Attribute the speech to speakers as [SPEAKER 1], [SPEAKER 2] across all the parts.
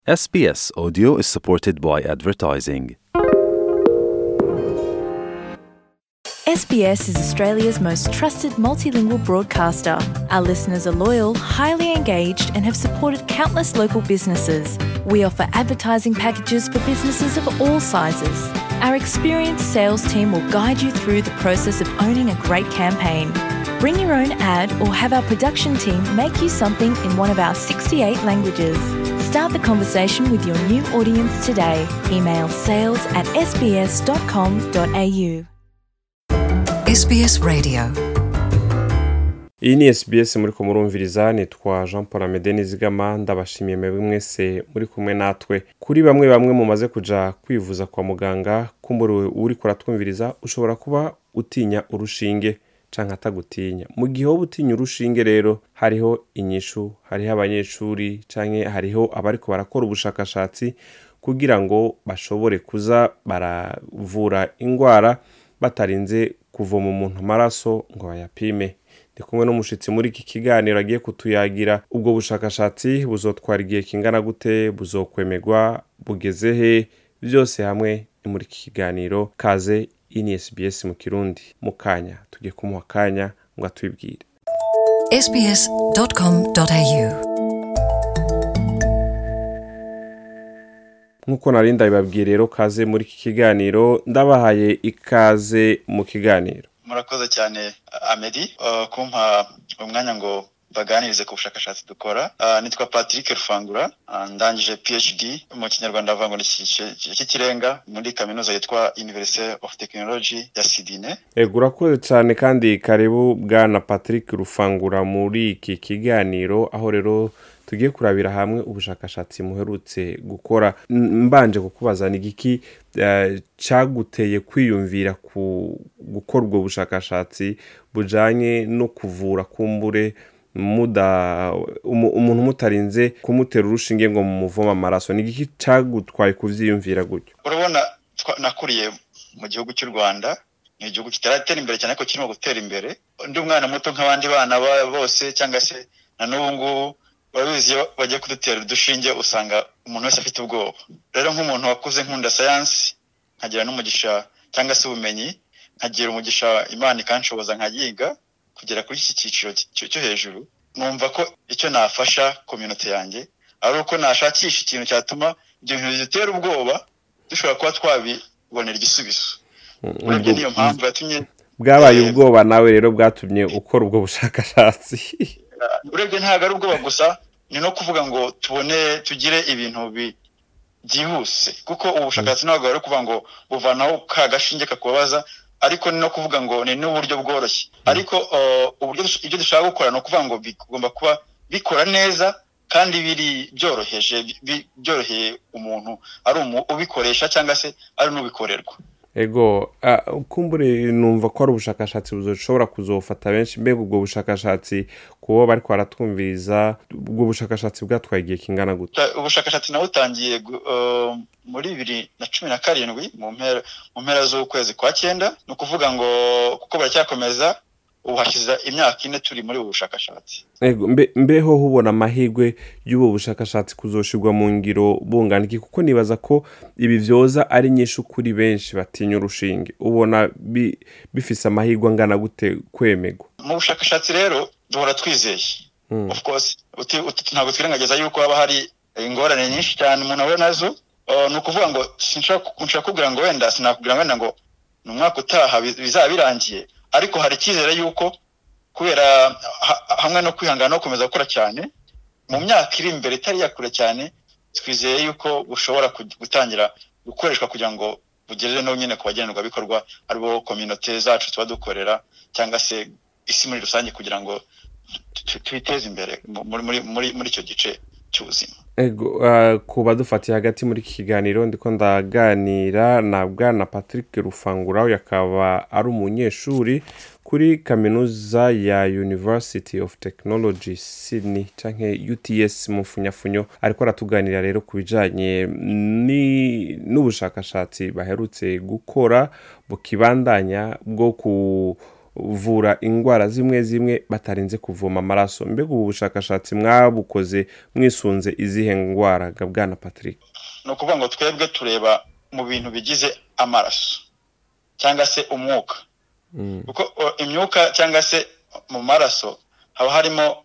[SPEAKER 1] SBS Audio is supported by advertising.
[SPEAKER 2] SBS is Australia's most trusted multilingual broadcaster. Our listeners are loyal, highly engaged, and have supported countless local businesses. We offer advertising packages for businesses of all sizes. Our experienced sales team will guide you through the process of owning a great campaign. Bring your own ad or have our production team make you something in one of our 68 languages. Start the conversation with your new audience today. Email sales@sbs.com.au.
[SPEAKER 3] SBS Radio.
[SPEAKER 4] Iyi ni SBS muriko murumviriza, nitwa Jean Paul Amede Nizigama. Ndabashimiye mwese muri kumwe natwe. Kuri bamwe mumaze kuja kwivuza kwa muganga, kumbura uri kuratwumviriza ushobora kuba utinya urushinge canke atagutinya. Mu gihe wowe utinya urushinge rero, hariho inyishu, hariho abanyeshuri canke hariho abariko barakora ubushakashatsi kugira ngo bashobore kuza baravura ingwara batarinze kuvoma umuntu amaraso ngo bayapime. Ndi kumwe n'umushitsi muri iki kiganiro agiye kutuyagira ubwo bushakashatsi buzotwara igihe kingana gute, buzokwemegwa, bugeze he, byose hamwe ni muri iki kiganiro. Kaze ini SBS mu Kirundi. Mukanya tugiye kumuha kanya ngo atwibwire.
[SPEAKER 3] sbs.com.au.
[SPEAKER 4] Nkuko narinda bibabwiye rero, kaze muri iki kiganiro. Ndabahaye ikaze mu kiganiro.
[SPEAKER 5] Murakoze cyane Amedi kumpa umwanya ngo baganirize ku bushakashatsi dukora. Nitwa Patrick Rufangura, ndangije PhD mu Kinyarwanda avango n'ikirenga muri kaminuza yitwa University of Technology ya Sydney.
[SPEAKER 4] Urakoze cyane kandi karibu bwana Patrick Rufangura muri iki kiganiro, aho rero tugiye kurabira hamwe ubushakashatsi muherutse gukora. Mbanje kukubaza ni giki cyaguteye kwiyumvira gukora ubwo bushakashatsi bujanye no kuvura kumbure umuntu mutarinze kumutera urushinge ngo mumuvoma amaraso? Ni giki cyagutwaye kuvyiyumvira gutyo?
[SPEAKER 5] Urabona, nakuriye mu gihugu cy'u Rwanda, ni igihugu kitaratera imbere cyane ko kirimo gutera imbere. Ndi umwana muto nk'abandi bana bose, cyangwa se na n'ubu babizi bagiye kudutera udushinge usanga umuntu wese afite ubwoba. Rero nk'umuntu wakuze nkunda science, nkagira n'umugisha cyangwa se ubumenyi, nkagira umugisha Imana ikanshoboza nkayiga kugera kuri iki cyiciro cyo hejuru, numva ko icyo nafasha community yanjye ari uko nashakisha ikintu cyatuma ibyo bintu bitera ubwoba dushobora kuba twabibonera igisubizo. Urebye niyo mpamvu yatumye
[SPEAKER 4] bwabaye ubwoba nawe rero bwatumye ukora ubwo bushakashatsi.
[SPEAKER 5] Urebye ntago ari ubwoba gusa, ni no kuvuga ngo tugire ibintu byihuse, kuko ubushakashatsi ntabwo ari kuvuga ngo buvanaho ka gashinge kakubabaza, ariko ni no kuvuga ngo ni n'uburyo bworoshye. Ariko uburyo ibyo dushaka gukora no kuvuga ngo bigomba kuba bikora neza kandi biri byoroheye umuntu ari ubikoresha cyangwa se ari n'ubikorerwa.
[SPEAKER 4] Kumbure numva ko ari ubushakashatsi buzoshobora kuzofata benshi. Mbega ubwo bushakashatsi kubo bari kwaratwumviriza, ubwo bushakashatsi bwatwaye igihe kingana gute?
[SPEAKER 5] Ubushakashatsi nawe utangiye muri 2017 mu mpera z'ukwezi kwa 9. Ni ukuvuga ngo kuko baracyakomeza, ubu hashize imyaka 4 turi muri ubu bushakashatsi.
[SPEAKER 4] Mbeho hubona amahirwe y'ubu bushakashatsi kuzoshirwa mu ngiro bungana iki? Kuko nibaza ko ibi vyoza ari nyinshi kuri benshi batinya urushinge. Ubona bifise amahirwe angana gute kwemegwa?
[SPEAKER 5] Mu bushakashatsi rero duhora twizeye. Of course ntabwo twirengageza yuko haba hari ingorane nyinshi cyane umuntu ahura nazo. Ni ukuvuga ngo sinshaka kugira ngo wenda ngo ni umwaka utaha bizaba birangiye, ariko hari icyizere yuko kubera hamwe no kwihangana no gukomeza gukora cyane, mu myaka iri imbere itari yakure cyane, twizeye yuko bushobora gutangira gukoreshwa kugira ngo bugerere no nyine ku bagenerwabikorwa aribo community zacu tuba dukorera, cyangwa se isi muri rusange, kugira ngo twiteze imbere muri icyo gice cy'ubuzima.
[SPEAKER 4] Kuba dufatiye hagati muri iki kiganiro, ndiko ndaganira na bwana Patrick Rufangura, yakaba ari umunyeshuri kuri kaminuza ya University of Technology Sydney canke UTS mu funyafunyo. Ariko aratuganira rero kubijanye n'ubushakashatsi baherutse gukora bukibandanya bwo kuvura indwara zimwe zimwe batarinze kuvoma amaraso. Mbega ubu bushakashatsi mwabukoze mwisunze izihe ndwara Bwana Patrick?
[SPEAKER 5] No kuvuga ngo twebwe tureba mu bintu bigize amaraso cyangwa se umwuka. Kuko imyuka cyangwa se mu maraso haba harimo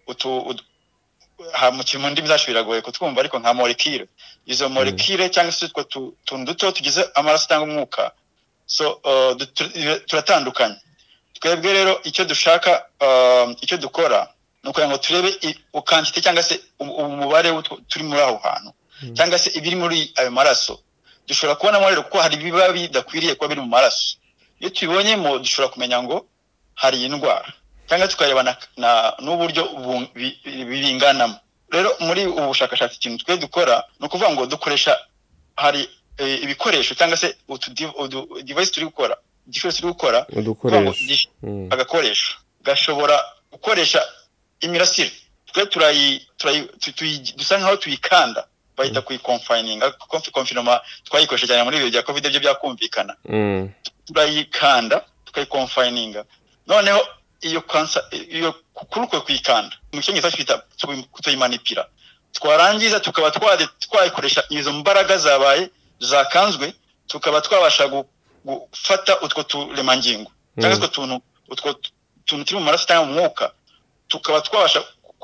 [SPEAKER 5] mu kimundi bizacu biragoye kutwumva ariko nka molecule. Izo molecule cyangwa se tuntu duto tugize amaraso cyangwa umwuka, so turatandukanye. Twebwe rero icyo dushaka, icyo dukora no kugira ngo turebe quantity cyangwa se umubare turi muri aho hantu cyangwa se ibiri muri ayo maraso. Dushobora kubona rero ko hari biba bidakwiriye kuba biri mu maraso. Iyo tubonyemo dushobora kumenya ngo hari indwara cyangwa tukarebana n'uburyo biringanamo. Rero muri ubu bushakashatsi ikintu twe dukora no kuvuga ngo dukoresha hari ibikoresho cyangwa se device turi gukora, igikoresho turi gukora, agakoresho gashobora gukoresha imirasire. Twe dusa nkaho tuyikanda, bahita kuyiconfining, confinema twayikoresha cyane muri ibi bya covid byo byakumvikana. Turayikanda tukayiconfininga, noneho iyo cancer iyo kuruko kwikanda mu cyongereza twita kutoyimanipira. Twarangiza tukaba twayikoresha izo mbaraga zabaye zakanzwe, tukaba twabasha gufata utwo turemangingo cyangwa utwo tuntu turi mu maraso cyangwa mu mwuka, tukaba twabasha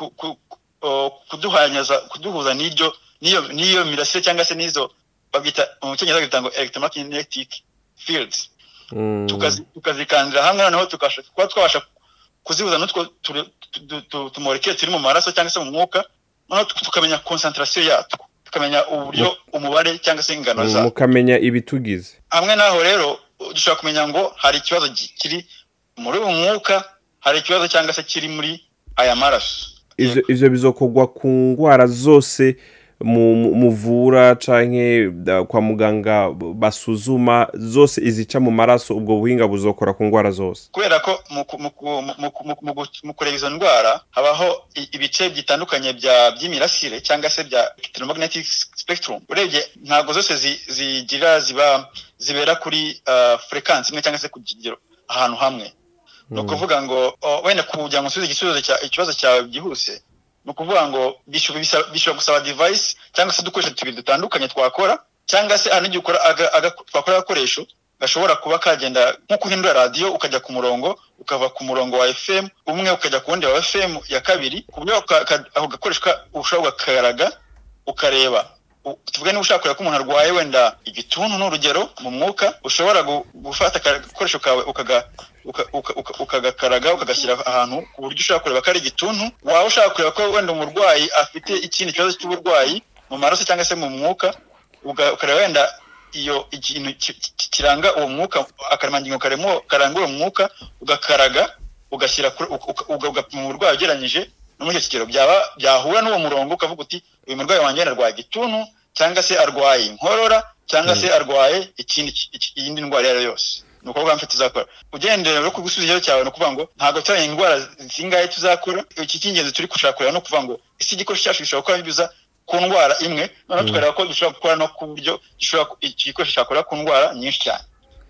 [SPEAKER 5] kuduhuza n'iyo mirasire cyangwa se n'izo babita mu cyongereza bitango electromagnetic fields. Tukazikandira hamwe, noneho twabasha kuzihuza n'utwo tumolekile turi mu maraso cyangwa se mu mwuka, noneho tukamenya concentration yatwo, tukamenya uburyo umubare cyangwa se ingano za,
[SPEAKER 4] mukamenya ibitugize.
[SPEAKER 5] Hamwe naho rero dushobora kumenya ngo hari ikibazo kiri muri uwo mwuka, hari ikibazo cyangwa se kiri muri aya maraso.
[SPEAKER 4] Ivyo bizokogwa ku ndwara zose muvura canke kwa muganga basuzuma, zose izica mu maraso. Ubwo buhinga buzokora ku ndwara zose,
[SPEAKER 5] kubera ko mu kureba izo ndwara habaho ibice bitandukanye by'imirasire cyangwa se bya electromagnetic spectrum. Urebye ntago zose zibera kuri frequency imwe cyangwa se ku kigero ahantu hamwe. No kuvuga ngo wenda kugira ngo usubize ikibazo cyawe byihuse, no kuvuga ngo bishobora gusaba device cyangwa se dukoresha tubiri dutandukanye twakora, cyangwa se n'igihe ukora twakora agakoresho gashobora kuba kagenda nko kuhindura radio ukajya ku murongo, ukava ku murongo wa FM umwe ukajya ku wundi wa FM ya kabiri, ku buryo aho gakoreshwa ushobora gukaraga ukareba. Tuvuge niba ushaka kureba ko umuntu arwaye wenda igituntu n'urugero mu mwuka, ushobora gufata agakoresho kawe ukagakaraga ukagashyira ahantu ku buryo ushaka kureba ko ari igituntu. Waba ushaka kureba ko wenda umurwayi afite ikindi kibazo cy'uburwayi mu maraso cyangwa se mu mwuka, ukareba wenda iyo ikintu kiranga uwo mwuka, akaremangingo karanga uwo mwuka, ugakaraga ugashyira ugapima umurwayi ugereranyije no muri icyo kigero byahura n'uwo murongo, ukavuga uti uyu murwayi wanjye arwaye igituntu cyangwa se arwaye inkorora cyangwa se arwaye iyindi ndwara iyo yose. Nuko uvuga mfite tuzakora ugendera no kugusubizayo cyawe, no kuvuga ngo ntago cyane indwara zingaye tuzakora. Iki cy'ingenzi turi gushakura no kuvuga ngo isi igikoresho cyacu gishobora kuba bibuza ku ndwara imwe, noneho tukareba ko gishobora gukora no ku buryo iki gikoresho cyakora ku ndwara nyinshi cyane.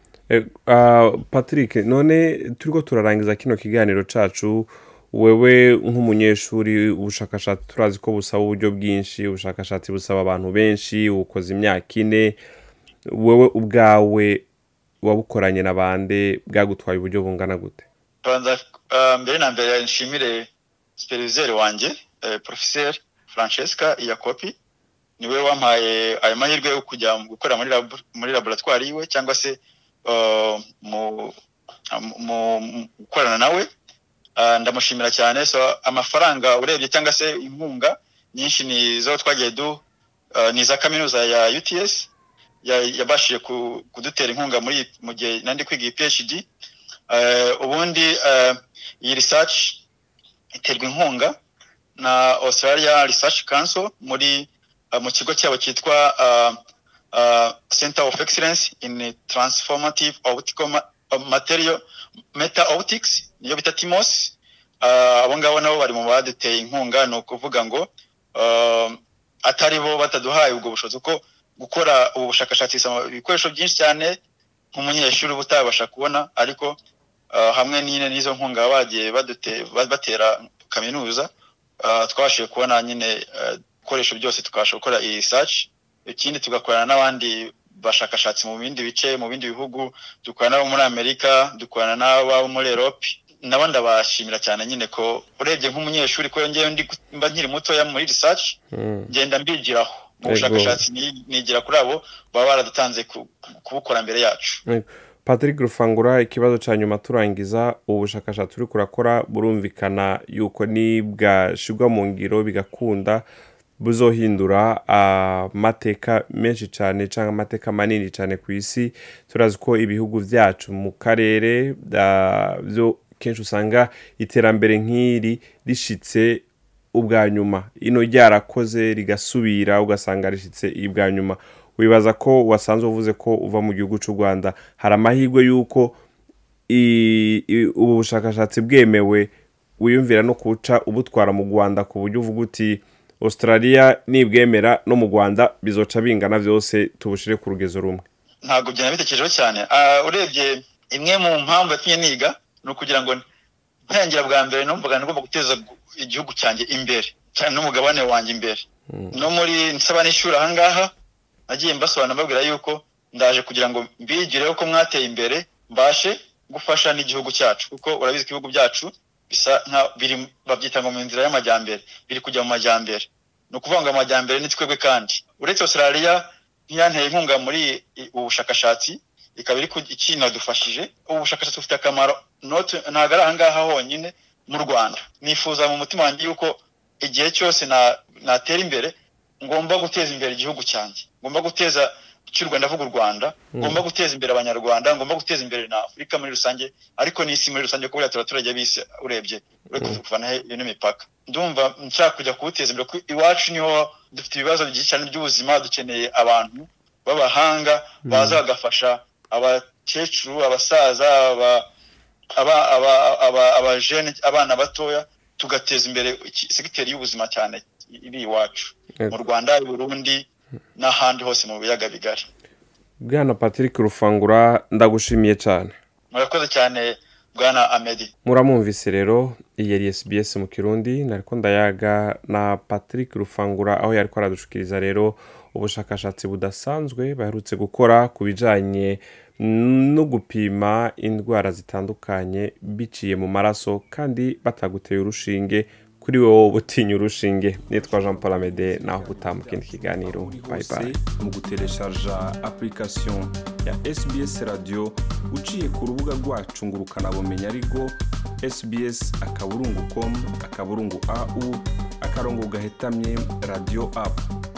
[SPEAKER 4] Patrick, none turiko turarangiza kino kiganiro cacu, wewe nk'umunyeshuri, ubushakashatsi turazi ko busaba uburyo bwinshi, ubushakashatsi busaba abantu benshi, ukoze imyaka 4, wewe ubwawe wabukoranye na bande, bwagutwaye uburyo bungana gute?
[SPEAKER 5] Mbere na mbere nshimire superviseur wanjye professeur Francesca Iacopi, niwe wampaye ayo mahirwe yo kujya gukora muri laboratoire yiwe cyangwa se mu gukorana nawe. Ndamushimira cyane. So amafaranga urebye cyangwa se inkunga nyinshi ni zo twagiye ni za kaminuza ya UTS yabashije kudutera inkunga mu gihe nandi kwiga PhD. Ubundi iyi research iterwa inkunga na Australia Research Council mu kigo cyabo cyitwa Center of Excellence in Transformative Optical Material Meta Optics, niyo bita TIMOS. Abo ngabo nabo bari mu baduteye inkunga. No kuvuga ngo atari bo bataduhaye ubwo bushobozi ko gukora ubu bushakashatsi ibikoresho byinshi cyane nk'umunyeshuri butabasha kubona, ariko hamwe n'izo nkunga bagiye batera kaminuza twabashije kubona nyine ibikoresho byose tukabasha gukora iyi research. Ikindi tugakorana n'abandi bashakashatsi mu bindi bice mu bindi bihugu, dukorana nabo muri Amerika, dukorana n'abo muri Europe. Nabo ndabashimira cyane nyine ko urebye nk'umunyeshuri ko ngewe mba nkiri muto ya muri research ngenda mbigiraho mu bushakashatsi nigira kuri abo baba baradutanze kubukora mbere yacu.
[SPEAKER 4] Patrick Rufangura, ikibazo cya nyuma turangiza, ubushakashatsi uri kurakora burumvikana yuko nibwashirwa mu ngiro bigakunda buzohindura amateka menshi cyane cyangwa amateka manini cyane ku isi. Turazi ko ibihugu byacu mu karere byo kenshi usanga iterambere nk'iri rishitse ubwa nyuma, ino ryarakoze rigasubira ugasanga rishitse ibwa nyuma. Wibaza ko wasanzwe uvuze ko uva mu gihugu cy'u Rwanda, hari amahirwe yuko ubu bushakashatsi bwemewe wiyumvira no kuca ubutwara mu Rwanda ku buryo uvuga uti Australia nibwemera no mu Rwanda bizoca bingana byose tubushire ku rugezo rumwe?
[SPEAKER 5] Ntabwo byanabitekerejeho cyane. Urebye imwe mu mpamvu yatumye niga no kugira ngo ntangira bwa mbere numvaga ngomba guteza igihugu cyanjye imbere cyane n'umugabane wanjye imbere. No muri nsaba n'ishuri ahangaha nagiye mbasobanura mbabwira yuko ndaje kugira ngo mbigireho ko mwateye imbere mbashe gufasha n'igihugu cyacu, kuko urabizi ibihugu byacu bisa nka biri babyita ngo mu nzira y'amajyambere, biri kujya mu majyambere. No kuvanga amajyambere ni twebwe kandi. Uretse Australia ntiyanteye inkunga muri ubushakashatsi, ikaba iri ikintu dufashije. Ubushakashatsi bufite akamaro ntago ari ahangaha honyine mu Rwanda. Nifuza mu mutima wanjye yuko igihe cyose natera imbere ngomba guteza imbere igihugu cyanjye, ngomba guteza cy'u Rwanda, vuga u Rwanda, ngomba guteza imbere abanyarwanda, ngomba guteza imbere na Afurika muri rusange, ariko n'isi muri rusange, kuko abaturage b'isi urebye kuvana n'imipaka. Ndumva nshaka kujya kubuteza imbere ku iwacu, niho dufite ibibazo byinshi cyane by'ubuzima. Dukeneye abantu b'abahanga baza bagafasha abakecuru, abasaza, abajene, abana batoya, tugateza imbere segiteri y'ubuzima cyane iri iwacu mu Rwanda, i Burundi n'ahandi hose mu biyaga bigari.
[SPEAKER 4] Bwana Patrick Rufangura, ndagushimiye cyane.
[SPEAKER 5] Murakoze cyane Bwana Amedi.
[SPEAKER 4] Muramwumvise rero, iyi yari SBS mu Kirundi, nariko ndayaga na Patrick Rufangura aho yariko aradushikiriza rero ubushakashatsi budasanzwe baherutse gukora ku bijanye no gupima indwara zitandukanye biciye mu maraso kandi bataguteye urushinge. Kuri wowe butinya urushinge, nitwa Jean Paul Amede, naho gutamuka ikindi kiganiro. Bye bye.
[SPEAKER 1] Mu gutereshaja application ya SBS Radio uciye ku rubuga rwacu ngurukana bumenyi ariko sbs.com/au/gahetamye radio app.